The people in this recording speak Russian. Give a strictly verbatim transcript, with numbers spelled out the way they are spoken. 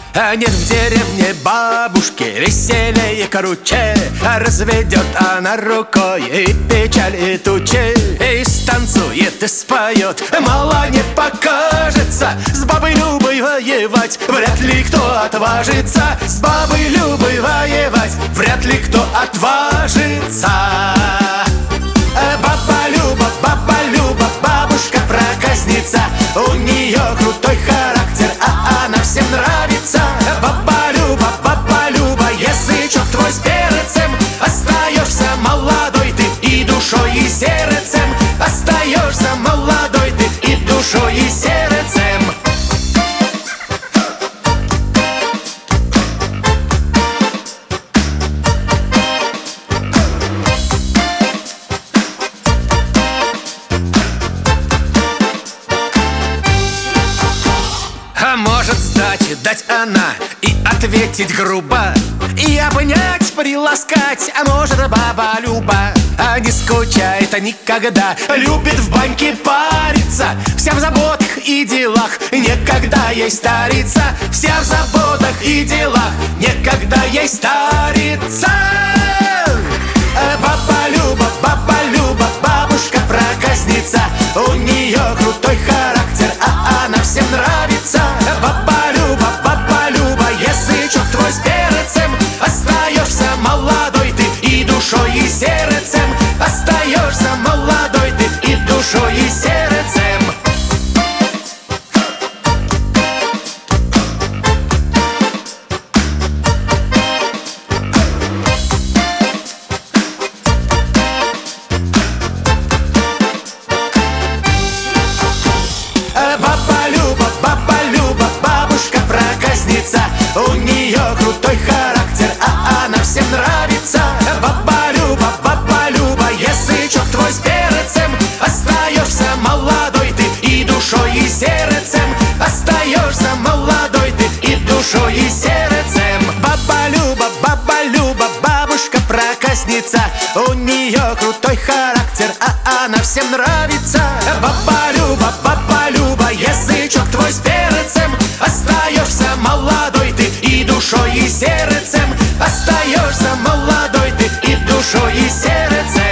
А нет в деревне бабушки веселее круче. Разведет она рукой и печаль, и тучи, и станцует, и споет, мало не покажется. С бабой Любой воевать вряд ли кто отважится. С бабой Любой воевать вряд ли кто отважится. Баба Люба, баба Люба, бабушка-проказница. У нее крутой характер, а она всем нравится. Баба Люба, баба Люба, язычок твой с перцем. Остаешься молодой ты и душой, и сердцем. Остаешься молодой ты и душой, и сердцем. А может сдачи дать она и ответить грубо, и обнять, приласкать, а может баба Люба. А не скучает никогда, любит в баньке париться. Вся в заботах и делах, некогда ей стариться. Вся в заботах и делах, некогда ей стариться. Баба Люба, баба Люба, бабушка-проказница. У нее крутой характер, а она всем нравится. Баба Люба, баба Люба, язычок твой с перцем. Остаешься молодой ты и душой, и сердцем. Остаешься молодой ты и душой, и сердцем. Баба Люба, баба Люба, бабушка-проказница. У нее крутой характер, а она всем нравится. Баба Люба, баба Люба, язычок твой с перцем. Остаешься молодой ты и душой, и сердцем. Остаешься молодой ты и душой, и сердцем. Баба Люба, баба Люба, бабушка-проказница. У нее крутой характер, а она всем нравится. Баба Люба, баба Люба, язычок твой с перцем. Остаешься молодой ты и душой, и сердцем. Остаешься молодой ты и душой, и сердцем. Остаешься молодой ты и душой, и сердцем. Баба Люба, баба Люба, бабушка-проказница. У нее крутой характер, а она всем нравится. Баба Люба, баба Люба, язычок твой с перцем. Остаешься молодой ты и душой, и сердцем. Остаешься молодой ты и душой, и сердцем.